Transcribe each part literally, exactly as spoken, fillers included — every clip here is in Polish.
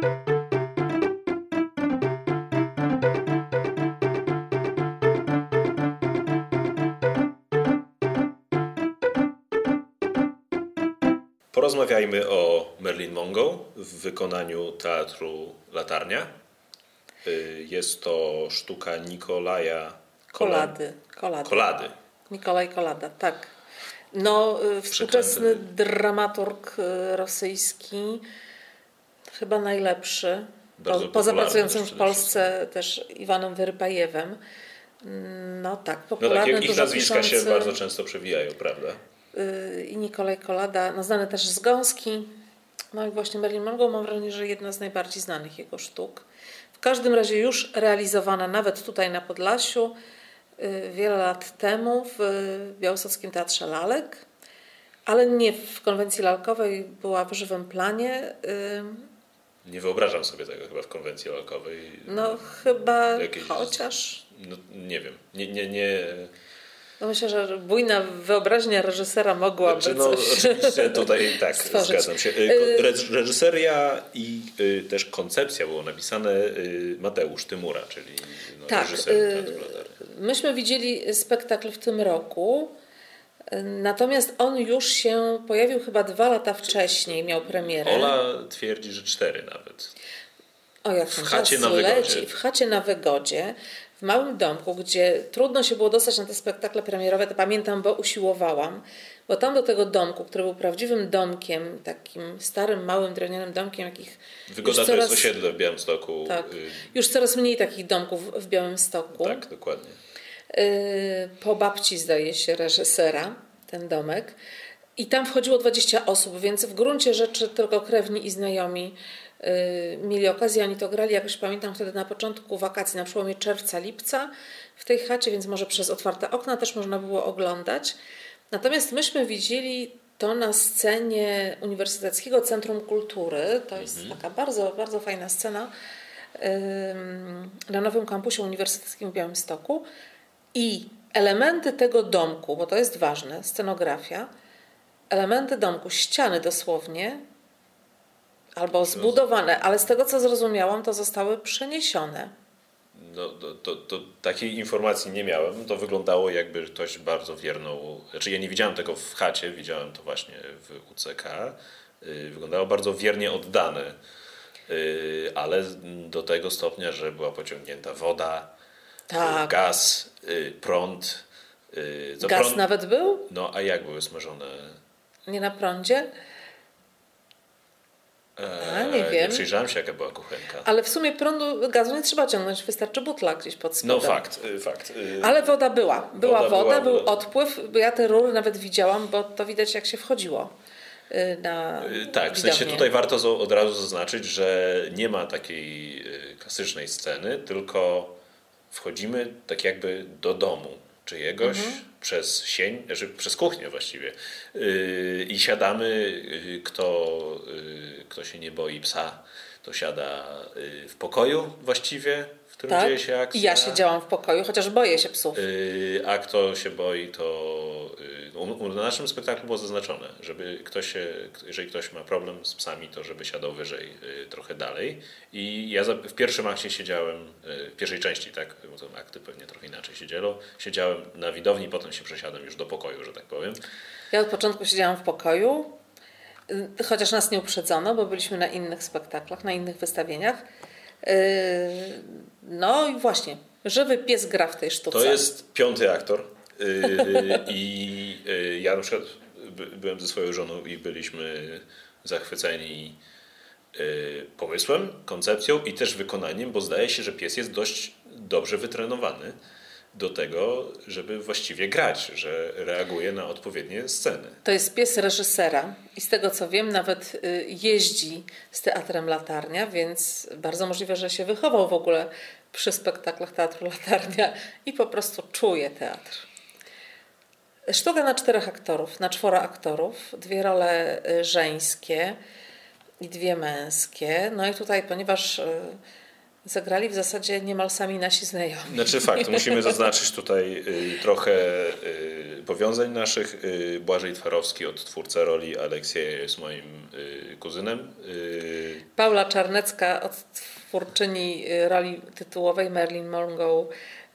Porozmawiajmy o Marilyn Monroe w wykonaniu Teatru Latarnia. Jest to sztuka Nikolaja Kolady. Kolady. Kolady. Nikolaj Kolada, tak. No, współczesny dramaturg rosyjski, chyba najlepszy. Bardzo Poza pracującym w Polsce wszystkim. też Iwanem Wyrypajewem. No tak, No popularny, tak, ich nazwiska piszący, się bardzo często przewijają, prawda? I Nikolaj Kolada, no znany też z Gąski. No i właśnie Marilyn Monroe, mam wrażenie, że jedna z najbardziej znanych jego sztuk. W każdym razie już realizowana nawet tutaj na Podlasiu wiele lat temu w Białostockim Teatrze Lalek, ale nie w konwencji lalkowej, była w żywym planie. Nie wyobrażam sobie tego chyba w konwencji lalkowej. No chyba Jakieś, chociaż... No, nie wiem, nie... nie, nie... No myślę, że bujna wyobraźnia reżysera mogłaby znaczy, no, coś oczywiście tutaj tak, stworzyć. zgadzam się. Reżyseria i też koncepcja było napisane Mateusz Tymura, czyli no, tak, reżyser Teatru Latarnia. Myśmy widzieli spektakl w tym roku, natomiast on już się pojawił chyba dwa lata wcześniej, miał premierę. Ola twierdzi, że cztery nawet. O, jak w chacie na Wygodzie. W chacie na Wygodzie, w małym domku, gdzie trudno się było dostać na te spektakle premierowe, to pamiętam, bo usiłowałam, bo tam do tego domku, który był prawdziwym domkiem, takim starym, małym, drewnianym domkiem, jakich Wygoda to coraz, jest osiedle w Białymstoku. Tak, już coraz mniej takich domków w Białymstoku. Tak, dokładnie. Po babci, zdaje się, reżysera, ten domek. I tam wchodziło dwadzieścia osób, więc w gruncie rzeczy tylko krewni i znajomi mieli okazję, oni to grali, jakoś pamiętam wtedy na początku wakacji, na przełomie czerwca, lipca w tej chacie, więc może przez otwarte okna też można było oglądać. Natomiast myśmy widzieli to na scenie Uniwersyteckiego Centrum Kultury. To jest mhm. taka bardzo, bardzo fajna scena na nowym kampusie uniwersyteckim w Białymstoku. I elementy tego domku, bo to jest ważne, scenografia, elementy domku, ściany dosłownie, albo zbudowane, ale z tego co zrozumiałam, to zostały przeniesione. No, to, to, to takiej informacji nie miałem. To wyglądało, jakby ktoś bardzo wierną... Znaczy ja nie widziałem tego w chacie, widziałem to właśnie w U C K. Wyglądało bardzo wiernie oddane, ale do tego stopnia, że była pociągnięta woda, tak. gaz, prąd. Co gaz prąd... nawet był? No, a jak były smażone? Nie na prądzie? A, nie wiem. Nie przyjrzałem się, jaka była kuchenka. Ale w sumie prądu, gazu nie trzeba ciągnąć, wystarczy butla gdzieś pod spodem. No fakt, fakt. Ale woda była. Była woda, woda był była... odpływ. Ja te rury nawet widziałam, bo to widać, jak się wchodziło na Tak, w sensie tutaj warto od razu zaznaczyć, że nie ma takiej klasycznej sceny, tylko wchodzimy tak jakby do domu czyjegoś, mhm. przez sień, znaczy przez kuchnię właściwie yy, i siadamy, yy, kto, yy, kto się nie boi psa, to siada yy, w pokoju właściwie, w którym tak? dzieje się akcja. I ja siedziałam w pokoju, chociaż boję się psów. Yy, a kto się boi, to yy, na naszym spektaklu było zaznaczone, żeby ktoś się, jeżeli ktoś ma problem z psami, to żeby siadał wyżej yy, trochę dalej. I ja w pierwszym akcie siedziałem, yy, w pierwszej części, tak, bo to akty pewnie trochę inaczej się dzielą, siedziałem na widowni, potem się przesiadłem już do pokoju, że tak powiem. Ja od początku siedziałam w pokoju, chociaż nas nie uprzedzono, bo byliśmy na innych spektaklach, na innych wystawieniach. Yy, no i właśnie, żywy pies gra w tej sztuce. To jest piąty aktor yy, i yy, ja na przykład byłem ze swoją żoną i byliśmy zachwyceni yy, pomysłem, koncepcją i też wykonaniem, bo zdaje się, że pies jest dość dobrze wytrenowany do tego, żeby właściwie grać, że reaguje na odpowiednie sceny. To jest pies reżysera i z tego co wiem nawet jeździ z Teatrem Latarnia, więc bardzo możliwe, że się wychował w ogóle przy spektaklach Teatru Latarnia i po prostu czuje teatr. Sztuka na czterech aktorów, na czworo aktorów, dwie role żeńskie i dwie męskie. No i tutaj, ponieważ zagrali w zasadzie niemal sami nasi znajomi. Znaczy fakt, musimy zaznaczyć tutaj y, trochę y, powiązań naszych. Y, Błażej Twarowski, odtwórca roli Aleksieja, jest moim y, kuzynem. Y, Paula Czarnecka, odtwórczyni roli tytułowej Marilyn Monroe,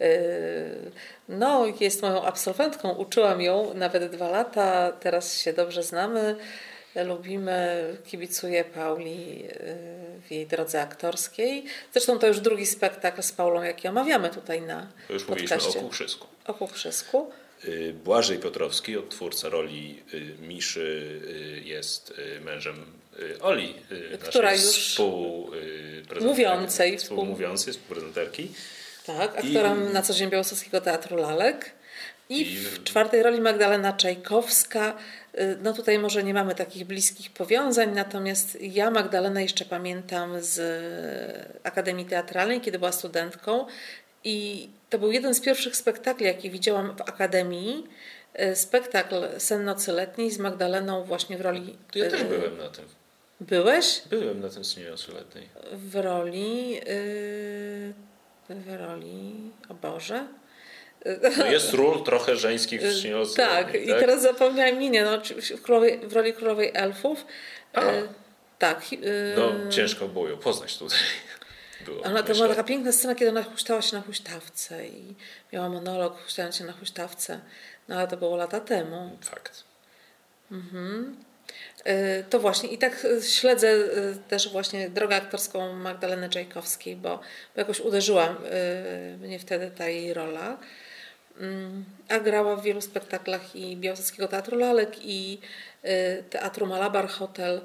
no jest moją absolwentką, uczyłam ją nawet dwa lata, teraz się dobrze znamy, lubimy, kibicuję Pauli w jej drodze aktorskiej. Zresztą to już drugi spektakl z Paulą, jaki omawiamy tutaj na To już podcaście. Mówiliśmy o Kuchrzysku. O Kuchrzysku. Błażej Piotrowski, odtwórca roli Miszy, jest mężem Oli, która naszej już współmówiącej, współmówiącej, współprezenterki. Tak, aktorem I... na co dzień Białostockiego Teatru Lalek. I, I w czwartej roli Magdalena Czajkowska. No tutaj może nie mamy takich bliskich powiązań, natomiast ja Magdalenę jeszcze pamiętam z Akademii Teatralnej, kiedy była studentką. I to był jeden z pierwszych spektakli, jaki widziałam w Akademii. Spektakl Sen nocy letniej z Magdaleną właśnie w roli... To ja też byłem na tym. Byłeś? Byłem na tym Snie nocy letniej. W roli... Yy, w roli... O Boże... No jest ról trochę żeńskich w Śnie nocy tak, letniej, i tak? teraz zapomniałam imię. No, w, królowej, w roli Królowej Elfów. A. Yy, tak. Yy, no ciężko było ją poznać tutaj. Było, Ona to była taka piękna scena, kiedy ona huśtała się na huśtawce i miała monolog huśtając się na huśtawce. No ale to było lata temu. Fakt. Mhm. Yy, to właśnie i tak śledzę yy, też właśnie drogę aktorską Magdaleny Czajkowskiej, bo, bo jakoś uderzyła yy, mnie wtedy ta jej rola. Yy, a grała w wielu spektaklach i Białostockiego Teatru Lalek i yy, Teatru Malabar Hotel.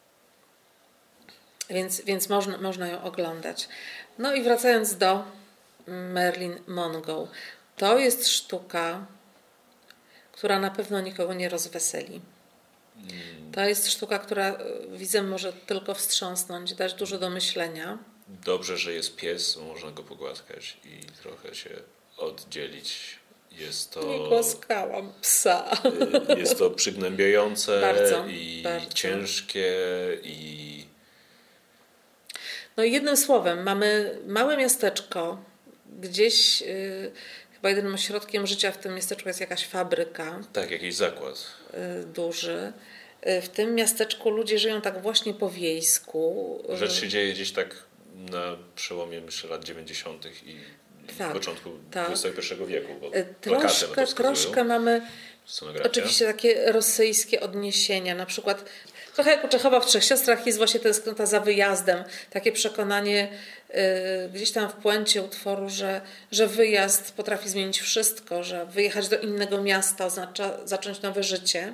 Więc, więc można, można ją oglądać. No i wracając do Marilyn Monroe. To jest sztuka, która na pewno nikogo nie rozweseli. To jest sztuka, która widzem może tylko wstrząsnąć, dać dużo do myślenia. Dobrze, że jest pies, można go pogłaskać i trochę się oddzielić. Jest to... Nie głaskałam psa. Jest to przygnębiające bardzo, i bardzo. ciężkie i... No i jednym słowem, mamy małe miasteczko, gdzieś yy, chyba jedynym ośrodkiem życia w tym miasteczku jest jakaś fabryka. Tak, jakiś zakład. Yy, duży. Yy, w tym miasteczku ludzie żyją tak właśnie po wiejsku. Yy. Rzecz się dzieje gdzieś tak na przełomie myślę lat dziewięćdziesiątych i tak, początku tak. dwudziestego pierwszego wieku. Bo troszkę, troszkę mamy scenografia. Oczywiście takie rosyjskie odniesienia, na przykład trochę jak u Czechowa w Trzech Siostrach jest właśnie tęsknota za wyjazdem, takie przekonanie yy, gdzieś tam w puencie utworu, że, że wyjazd potrafi zmienić wszystko, że wyjechać do innego miasta oznacza zacząć nowe życie.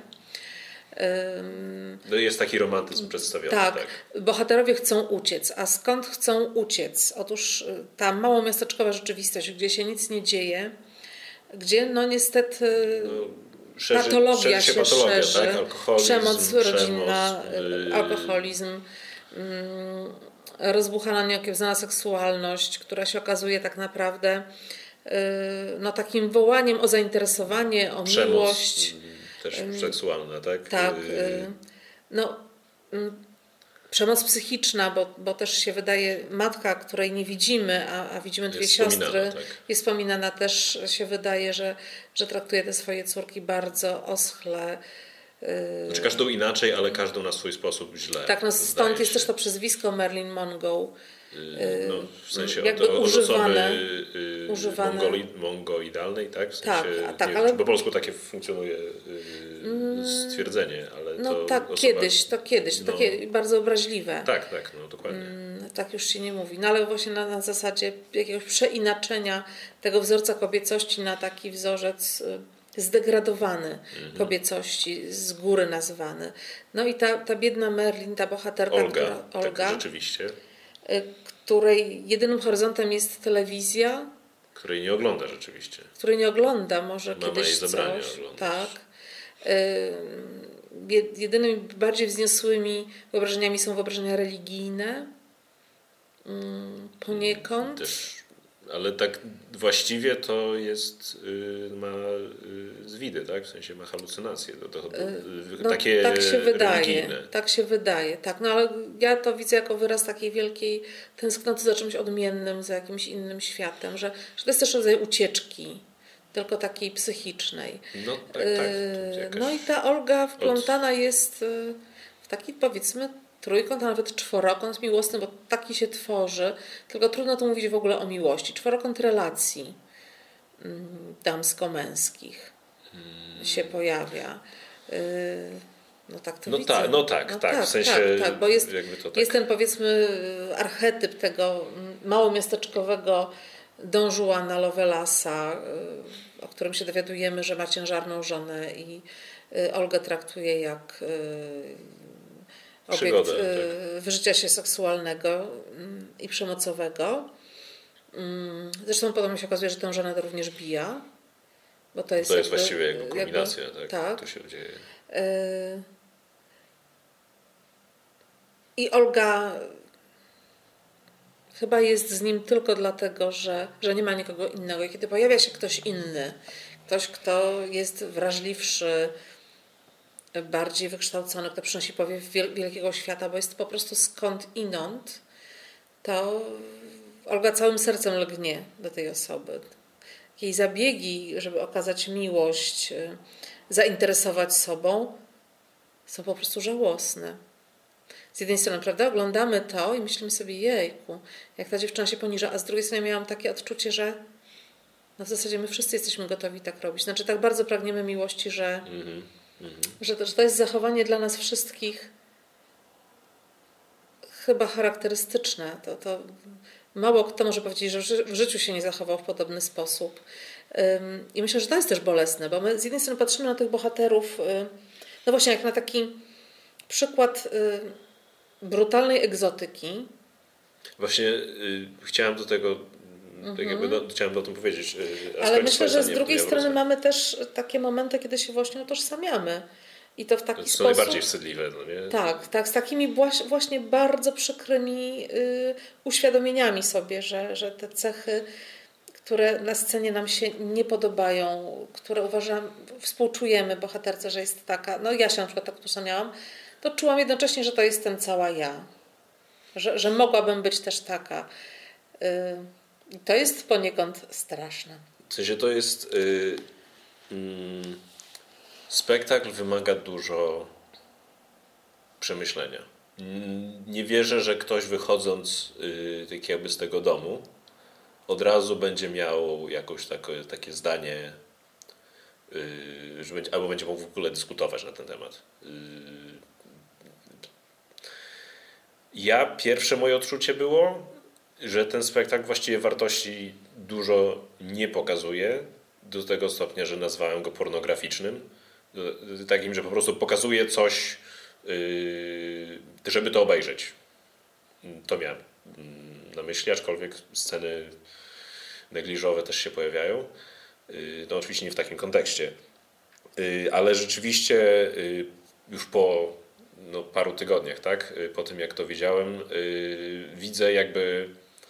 No jest taki romantyzm przedstawiony. Tak, tak, bohaterowie chcą uciec. A skąd chcą uciec? Otóż ta małomiasteczkowa rzeczywistość, gdzie się nic nie dzieje, gdzie no niestety no, szerzy, patologia się, się patologia, szerzy, tak? Alkoholizm, przemoc rodzinna, przemoc, yy... alkoholizm, yy, rozbuchana nieokiełznana seksualność, która się okazuje tak naprawdę yy, no, takim wołaniem o zainteresowanie, o przemoc. miłość. Też seksualna, tak? Tak. No, przemoc psychiczna, bo, bo też się wydaje matka, której nie widzimy, a, a widzimy dwie jest siostry, tak. jest wspominana też, się wydaje, że, że traktuje te swoje córki bardzo oschle. Znaczy każdą inaczej, ale każdą na swój sposób źle. Tak, no stąd jest się. też to przezwisko Marilyn Monroe. No, w sensie jakby od, używane, od używane. Mongoli, mongoidalnej, tak? W sensie, tak, tak nie, ale... po polsku takie funkcjonuje stwierdzenie, ale no to tak, osoba... kiedyś, to kiedyś, no, takie bardzo obraźliwe. Tak, tak, no dokładnie. Tak już się nie mówi, no ale właśnie na, na zasadzie jakiegoś przeinaczenia tego wzorca kobiecości na taki wzorzec zdegradowany mhm. kobiecości, z góry nazwany. No i ta, ta biedna Marilyn, ta bohaterka, Olga, która, Olga tak, rzeczywiście. której jedynym horyzontem jest telewizja. Której nie ogląda rzeczywiście. Której nie ogląda, może Mama kiedyś jej zabrania coś. oglądać. Tak. Jedynymi bardziej wzniosłymi wyobrażeniami są wyobrażenia religijne. Poniekąd. Też, ale tak właściwie to jest, ma zwidy, tak? W sensie ma halucynacje. To, to, no, takie tak się wydaje. religijne. Tak się wydaje. Tak, no ale ja to widzę jako wyraz takiej wielkiej tęsknoty za czymś odmiennym, za jakimś innym światem, że, że to jest też rodzaj ucieczki, tylko takiej psychicznej. No, tak, tak. No i ta Olga wplątana od... jest w taki, powiedzmy, trójkąt, a nawet czworokąt miłosny, bo taki się tworzy, tylko trudno tu mówić w ogóle o miłości. Czworokąt relacji damsko-męskich hmm. się pojawia. No tak to no widzę. Ta, no tak, no tak, tak, w sensie tak, tak, bo jest, jakby to tak. jest ten powiedzmy archetyp tego małomiasteczkowego Don Juana Lovelasa, o którym się dowiadujemy, że ma ciężarną żonę i Olgę traktuje jak obiekt Przygodę, tak. wyżycia się seksualnego i przemocowego. Zresztą potem się okazuje, że tę żonę to również bija. Bo to jest, to jest jakby, właściwie jego kulminacja, jakby, tak, tak. To się dzieje. I Olga chyba jest z nim tylko dlatego, że, że nie ma nikogo innego. I kiedy pojawia się ktoś inny, ktoś, kto jest wrażliwszy, bardziej wykształcony, kto przynosi powiew wielkiego świata, bo jest po prostu skądinąd, to Olga całym sercem lgnie do tej osoby. Jej zabiegi, żeby okazać miłość, zainteresować sobą, są po prostu żałosne. Z jednej strony, prawda, oglądamy to i myślimy sobie, jejku, jak ta dziewczyna się poniża, a z drugiej strony miałam takie odczucie, że no w zasadzie my wszyscy jesteśmy gotowi tak robić. Znaczy tak bardzo pragniemy miłości, że, mm-hmm. że, to, że to jest zachowanie dla nas wszystkich chyba charakterystyczne. To, to mało kto może powiedzieć, że w życiu się nie zachował w podobny sposób. I myślę, że to jest też bolesne, bo my z jednej strony patrzymy na tych bohaterów, no właśnie jak na taki przykład brutalnej egzotyki. Właśnie y, chciałem do tego, mm-hmm. tak jakby do, chciałem o tym powiedzieć. Y, Ale myślę, że z drugiej strony mamy też takie momenty, kiedy się właśnie utożsamiamy. I to w taki to sposób. To najbardziej wstydliwe, no nie? Tak, tak, z takimi właśnie bardzo przykrymi y, uświadomieniami sobie, że, że te cechy, które na scenie nam się nie podobają, które uważam, współczujemy bohaterce, że jest taka, no ja się na przykład tak utożsamiałam, to czułam jednocześnie, że to jestem cała ja. Że, że mogłabym być też taka. I to jest poniekąd straszne. W sensie to jest... Yy, yy, spektakl wymaga dużo przemyślenia. Nie wierzę, że ktoś wychodząc yy, tak jakby z tego domu od razu będzie miał jakoś takie, takie zdanie, yy, że będzie, albo będzie mógł w ogóle dyskutować na ten temat. Yy, Ja, pierwsze moje odczucie było, że ten spektakl właściwie wartości dużo nie pokazuje, do tego stopnia, że nazwałem go pornograficznym. Takim, że po prostu pokazuje coś, żeby to obejrzeć. To miałem na myśli, aczkolwiek sceny negliżowe też się pojawiają. No oczywiście nie w takim kontekście. Ale rzeczywiście już po no, paru tygodniach, tak? Po tym jak to widziałem, yy, widzę jakby,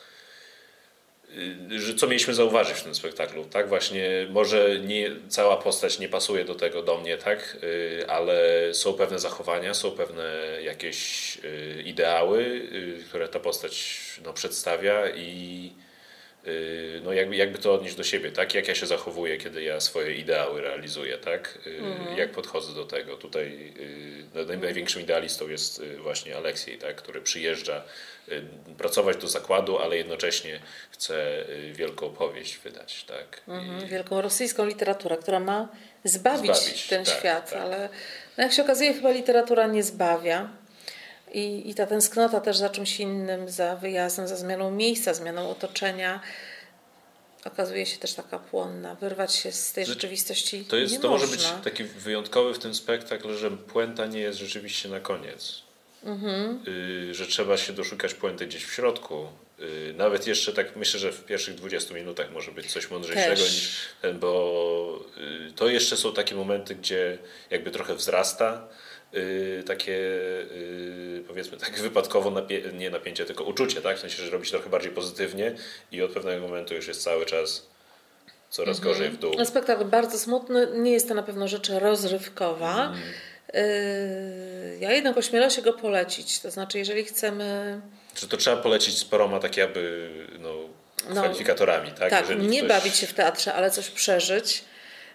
yy, że co mieliśmy zauważyć w tym spektaklu, tak? Właśnie może nie, cała postać nie pasuje do tego do mnie, tak? Yy, ale są pewne zachowania, są pewne jakieś yy, ideały, yy, które ta postać no, przedstawia i no jakby, jakby to odnieść do siebie, tak? Jak ja się zachowuję, kiedy ja swoje ideały realizuję, tak? Mhm. Jak podchodzę do tego. Tutaj mhm. największym idealistą jest właśnie Aleksiej, tak? Który przyjeżdża pracować do zakładu, ale jednocześnie chce wielką powieść wydać, tak? Mhm. Wielką rosyjską literaturę, która ma zbawić, zbawić ten tak, świat, tak. Ale no jak się okazuje, chyba literatura nie zbawia. I, I ta tęsknota też za czymś innym, za wyjazdem, za zmianą miejsca, zmianą otoczenia okazuje się też taka płonna. Wyrwać się z tej rzeczywistości to jest, nie To można. może być taki wyjątkowy w tym spektakl, że puenta nie jest rzeczywiście na koniec. Mhm. Y, że trzeba się doszukać puenty gdzieś w środku. Y, nawet jeszcze tak myślę, że w pierwszych dwudziestu minutach może być coś mądrzejszego też. Niż ten, bo y, to jeszcze są takie momenty, gdzie jakby trochę wzrasta Yy, takie yy, powiedzmy tak wypadkowo napie- nie napięcie, tylko uczucie, tak? W sensie, że robi się trochę bardziej pozytywnie i od pewnego momentu już jest cały czas coraz mm-hmm. gorzej w dół. Spektakl bardzo smutny, nie jest to na pewno rzecz rozrywkowa. Mm. Yy, ja jednak ośmielę się go polecić, to znaczy jeżeli chcemy... Czy to trzeba polecić z paroma tak jakby no, kwalifikatorami, tak? Tak, jeżeli nie ktoś... bawić się w teatrze, ale coś przeżyć.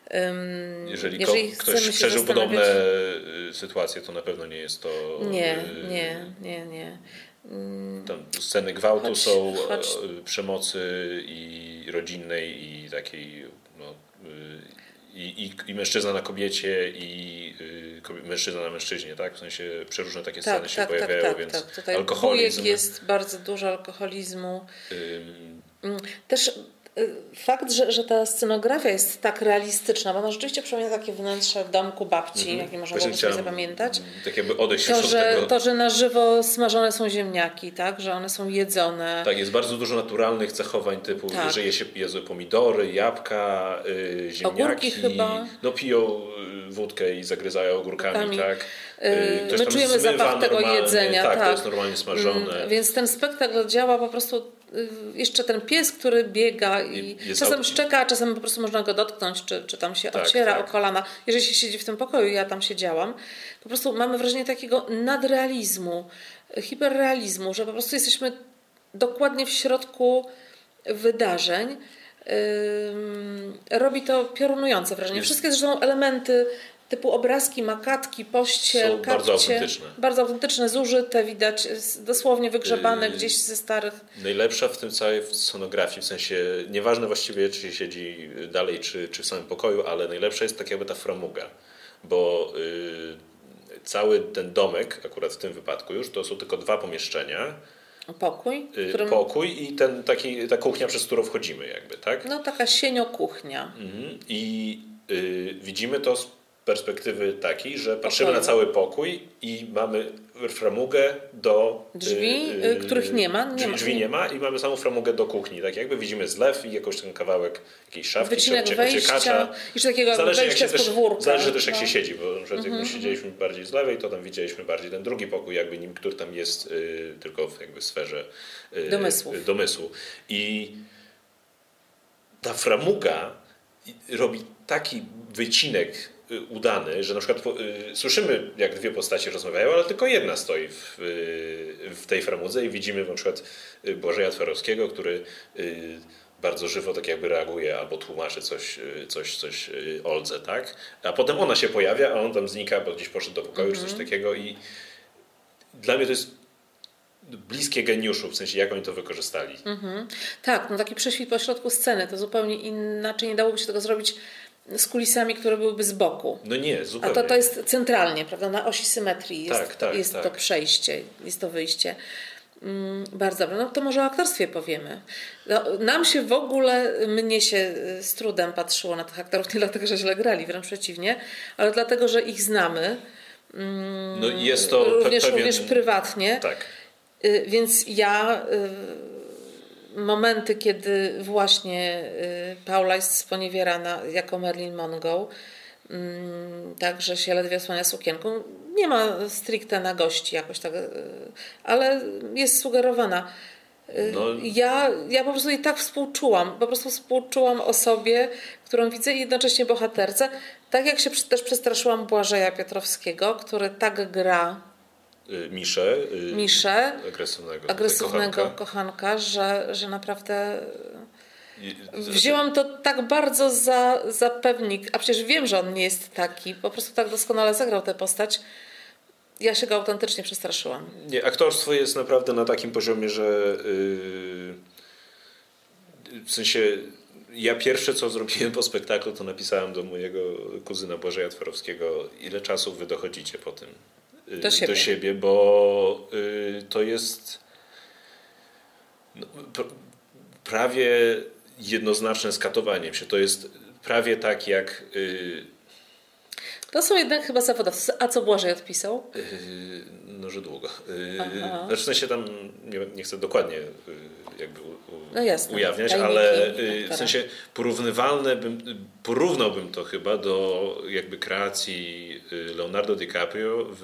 Jeżeli, jeżeli ktoś przeżył podobne sytuacje, to na pewno nie jest to... Nie, nie, nie, nie. Tam sceny gwałtu choć, są, choć... przemocy i rodzinnej, i takiej... No, i, i, i mężczyzna na kobiecie, i mężczyzna na mężczyźnie, tak? W sensie przeróżne takie sceny tak, się tak, pojawiają, tak, więc tak. Tutaj alkoholizm... jest bardzo dużo alkoholizmu. Ym... Też fakt, że, że ta scenografia jest tak realistyczna, bo ona rzeczywiście przypomina takie wnętrze w domku babci, mm-hmm. jakie można było sobie zapamiętać. Tak jakby odejść to, od że, tego. To, że na żywo smażone są ziemniaki, tak? Że one są jedzone. Tak, jest bardzo dużo naturalnych zachowań typu, tak. że je się jedzą pomidory, jabłka, yy, ziemniaki. Ogórki chyba. No piją wódkę i zagryzają ogórkami, ogórkami. tak. Yy, My czujemy zapach tego jedzenia. Tak, tak, to jest normalnie smażone. Yy, więc ten spektakl działa po prostu. Jeszcze ten pies, który biega i jest czasem szczeka, a czasem po prostu można go dotknąć, czy, czy tam się tak, ociera tak. o kolana. Jeżeli się siedzi w tym pokoju, ja tam siedziałam, po prostu mamy wrażenie takiego nadrealizmu, hiperrealizmu, że po prostu jesteśmy dokładnie w środku wydarzeń. Yy, robi to piorunujące wrażenie. Wszystkie zresztą elementy typu obrazki, makatki, pościel, są bardzo autentyczne. Bardzo autentyczne, zużyte, widać, dosłownie wygrzebane yy, gdzieś ze starych... Najlepsza w tym całej scenografii, w sensie nieważne właściwie, czy się siedzi dalej, czy, czy w samym pokoju, ale najlepsza jest tak jakby ta framuga, bo yy, cały ten domek, akurat w tym wypadku już, to są tylko dwa pomieszczenia. Pokój? Którym... Pokój i ten, taki, ta kuchnia, przez którą wchodzimy jakby, tak? No taka sienio-kuchnia. Mhm. I yy, widzimy to z perspektywy takiej, że patrzymy Pokoju. na cały pokój i mamy framugę do... Drzwi, yy, których nie ma. Nie drzwi, ma. drzwi nie ma i mamy samą framugę do kuchni. Tak jakby widzimy zlew i jakoś ten kawałek jakiejś szafki, wycinek czy wejścia, i takiego zależy, wejścia jak się z podwórka. Też, zależy też jak no. się siedzi, bo na przykład mm-hmm. jak my siedzieliśmy bardziej z lewej, to tam widzieliśmy bardziej ten drugi pokój, jakby nim, który tam jest yy, tylko w jakby sferze yy, Domysłów. domysłu. I ta framuga robi taki wycinek udany, że na przykład y, słyszymy, jak dwie postacie rozmawiają, ale tylko jedna stoi w, y, w tej framudze i widzimy na przykład Błażeja Twarowskiego, który y, bardzo żywo tak jakby reaguje albo tłumaczy coś, coś, coś Oldze, tak? A potem ona się pojawia, a on tam znika, bo gdzieś poszedł do pokoju, mm-hmm. czy coś takiego i dla mnie to jest bliskie geniuszu, w sensie jak oni to wykorzystali. Mm-hmm. Tak, no taki prześwit po środku sceny, to zupełnie inaczej nie dałoby się tego zrobić z kulisami, które byłyby z boku. No nie, zupełnie. A to, to jest centralnie, prawda? Na osi symetrii jest, tak, tak, jest tak. to przejście, jest to wyjście. Mm, bardzo dobre. No to może o aktorstwie powiemy. No, nam się w ogóle, mnie się z trudem patrzyło na tych aktorów, nie dlatego, że źle grali, wręcz przeciwnie, ale dlatego, że ich znamy. Mm, no jest to również, pewien... również prywatnie. Tak. Y, więc ja... Y, momenty, kiedy właśnie Paula jest sponiewierana jako Marilyn Monroe, tak, że się ledwie osłania sukienką. Nie ma stricte na gości jakoś tak, ale jest sugerowana. No. Ja, ja po prostu jej tak współczułam. Po prostu współczułam osobie, którą widzę i jednocześnie bohaterce. Tak jak się też przestraszyłam Błażeja Piotrowskiego, który tak gra Miszę, Miszę agresywnego, agresywnego kochanka, kochanka że, że naprawdę wzięłam to tak bardzo za, za pewnik, a przecież wiem, że on nie jest taki, po prostu tak doskonale zagrał tę postać. Ja się go autentycznie przestraszyłam. Nie, aktorstwo jest naprawdę na takim poziomie, że yy, w sensie ja pierwsze co zrobiłem po spektaklu, to napisałem do mojego kuzyna Błażeja Twarowskiego, ile czasu wy dochodzicie po tym do siebie, do siebie bo y, to jest no, pr- prawie jednoznaczne z katowaniem się. To jest prawie tak jak... Y, to są jednak chyba zawodowcy. A co Błażej odpisał? Yy, no, że długo. Yy, znaczy w sensie tam nie, nie chcę dokładnie yy, jakby u, u, no jasne, ujawniać, ale yy, w sensie porównywalne bym, porównałbym to chyba do jakby kreacji Leonardo DiCaprio w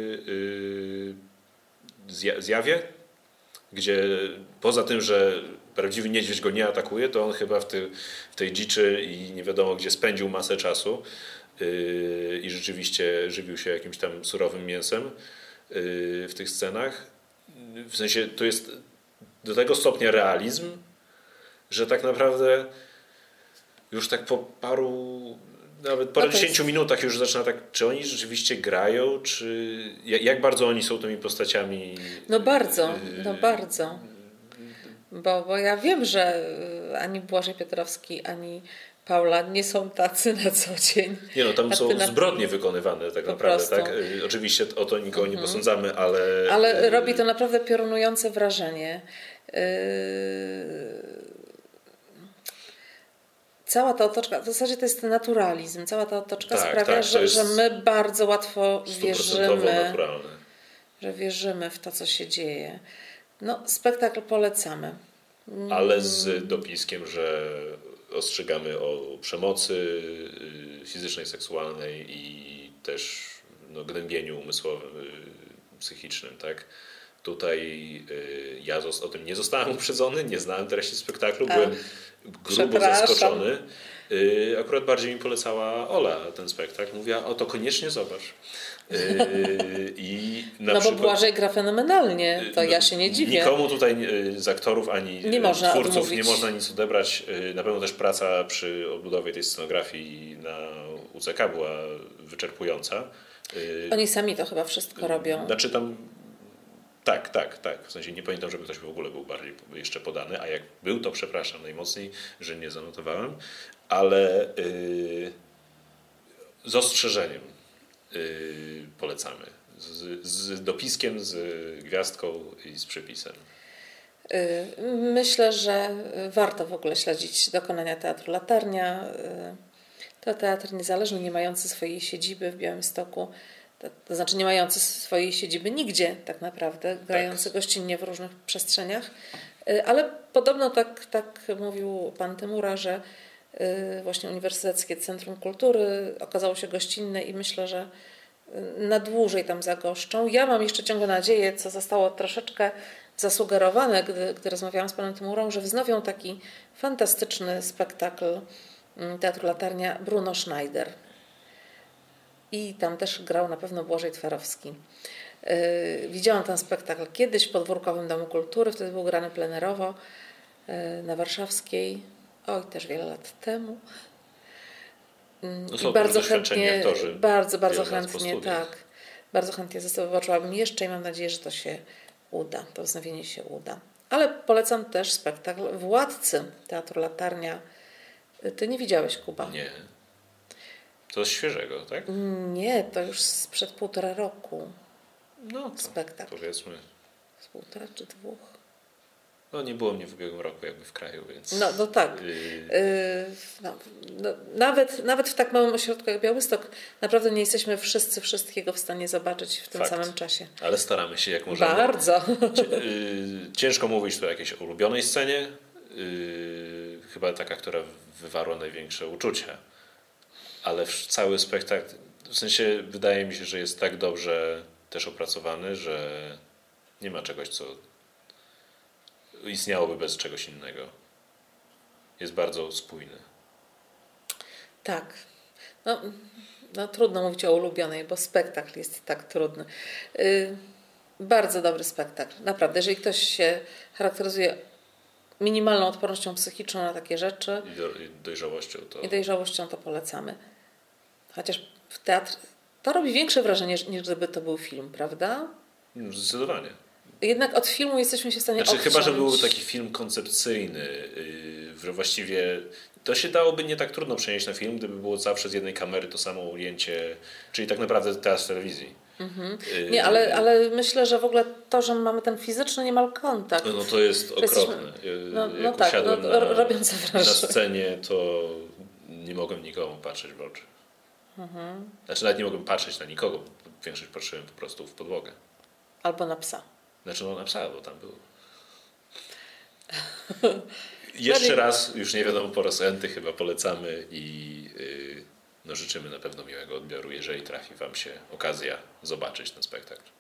yy, Zjawie, gdzie poza tym, że prawdziwy niedźwiedź go nie atakuje, to on chyba w, ty, w tej dziczy i nie wiadomo gdzie spędził masę czasu yy, i rzeczywiście żywił się jakimś tam surowym mięsem yy, w tych scenach. W sensie to jest do tego stopnia realizm, że tak naprawdę już tak po paru nawet po No to dziesięciu jest- minutach już zaczyna tak, czy oni rzeczywiście grają, czy jak, jak bardzo oni są tymi postaciami. No bardzo, yy, no bardzo. Bo, bo ja wiem, że y, ani Błażej Piotrowski, ani Paula nie są tacy na co dzień. Nie no, tam A są ty na- zbrodnie wykonywane tak Po naprawdę, prostu. tak? Yy, Oczywiście o to nikogo nie posądzamy, ale... Ale yy, robi to naprawdę piorunujące wrażenie. Yy, Cała ta otoczka, w zasadzie to jest naturalizm, cała ta otoczka Tak, sprawia, tak, to że, jest że my bardzo łatwo stuprocentowo wierzymy, naturalne. że wierzymy w to, co się dzieje. No, spektakl polecamy. Ale z dopiskiem, że ostrzegamy o przemocy yy, fizycznej, seksualnej i też no, gnębieniu umysłowym, yy, psychicznym, tak? Tutaj yy, ja zos- o tym nie zostałem uprzedzony, nie znałem treści spektaklu, A, byłem grubo przepraszam. zaskoczony. Yy, akurat bardziej mi polecała Ola ten spektakl. Mówiła, o to koniecznie zobacz. Yy, i na No bo przykład, Błażej gra fenomenalnie, to no, ja się nie dziwię. Nikomu tutaj y, z aktorów ani Nie y, można twórców odmówić. nie można nic odebrać. Y, Na pewno też praca przy odbudowie tej scenografii na U C K była wyczerpująca. Y, Oni sami to chyba wszystko robią. Znaczy tam tak, tak, tak. W sensie nie pamiętam, żeby ktoś w ogóle był bardziej jeszcze podany, a jak był, to przepraszam najmocniej, że nie zanotowałem, ale y, z ostrzeżeniem y, polecamy. Z, z dopiskiem, z gwiazdką i z przepisem. Y, Myślę, że warto w ogóle śledzić dokonania Teatru Latarnia. Y, To teatr niezależny, nie mający swojej siedziby w Białymstoku, to, to znaczy nie mający swojej siedziby nigdzie tak naprawdę, grający gościnnie w różnych przestrzeniach. Y, Ale podobno tak, tak mówił pan Tymura, że y, właśnie Uniwersyteckie Centrum Kultury okazało się gościnne i myślę, że na dłużej tam zagoszczą. Ja mam jeszcze ciągle nadzieję, co zostało troszeczkę zasugerowane, gdy, gdy rozmawiałam z panem Tymurą, że wznowią taki fantastyczny spektakl Teatru Latarnia Bruno Schneider. I tam też grał na pewno Błażej Twarowski. Yy, widziałam ten spektakl kiedyś w Podwórkowym Domu Kultury, wtedy był grany plenerowo yy, na Warszawskiej. Oj, też wiele lat temu. No są I bardzo doświadczeni chętnie, aktorzy, bardzo, bardzo wiele lat po chętnie, studiach. tak. Bardzo chętnie zobaczyłabym jeszcze i mam nadzieję, że to się uda, to wznowienie się uda. Ale polecam też spektakl Władcy Teatru Latarnia. Ty nie widziałeś, Kuba? Nie. To z świeżego, tak? Nie, to już sprzed półtora roku. No to Spektakl. powiedzmy. Z półtora czy dwóch? No nie było mnie w ubiegłym roku jakby w kraju, więc... No, no tak. Yy, Yy, no, no, nawet, nawet w tak małym ośrodku jak Białystok naprawdę nie jesteśmy wszyscy wszystkiego w stanie zobaczyć w tym Fakt. samym czasie. ale staramy się jak możemy. Bardzo. Yy, ciężko mówić tu o jakiejś ulubionej scenie. Yy, chyba taka, która wywarła największe uczucia. Ale w- cały spektakl, w sensie wydaje mi się, że jest tak dobrze też opracowany, że nie ma czegoś, co istniałoby bez czegoś innego. Jest bardzo spójny. Tak. No, no trudno mówić o ulubionej, bo spektakl jest tak trudny. Yy, bardzo dobry spektakl. Naprawdę, jeżeli ktoś się charakteryzuje minimalną odpornością psychiczną na takie rzeczy I, do, i dojrzałością to... i dojrzałością, to polecamy. Chociaż w teatr to robi większe wrażenie, niż gdyby to był film, prawda? Zdecydowanie. Jednak od filmu jesteśmy się w stanie Znaczy odciąć. chyba, że był taki film koncepcyjny, yy, że właściwie to się dałoby nie tak trudno przenieść na film, gdyby było zawsze z jednej kamery to samo ujęcie, czyli tak naprawdę teatr telewizji. Mhm. Yy, Nie, ale, ale myślę, że w ogóle to, że mamy ten fizyczny niemal kontakt. No to jest jesteśmy- okropne. Yy, No, no Jak tak, usiadłem no, na, ro- robiące na wrażenie. scenie, to nie mogłem nikomu patrzeć w oczy. Mhm. Znaczy nawet nie mogłem patrzeć na nikogo, większość patrzyłem po prostu w podłogę. Albo na psa. Znaczy no na psa, bo tam był. Jeszcze raz, już nie wiadomo po raz enty, chyba polecamy i yy, no życzymy na pewno miłego odbioru, jeżeli trafi Wam się okazja zobaczyć ten spektakl.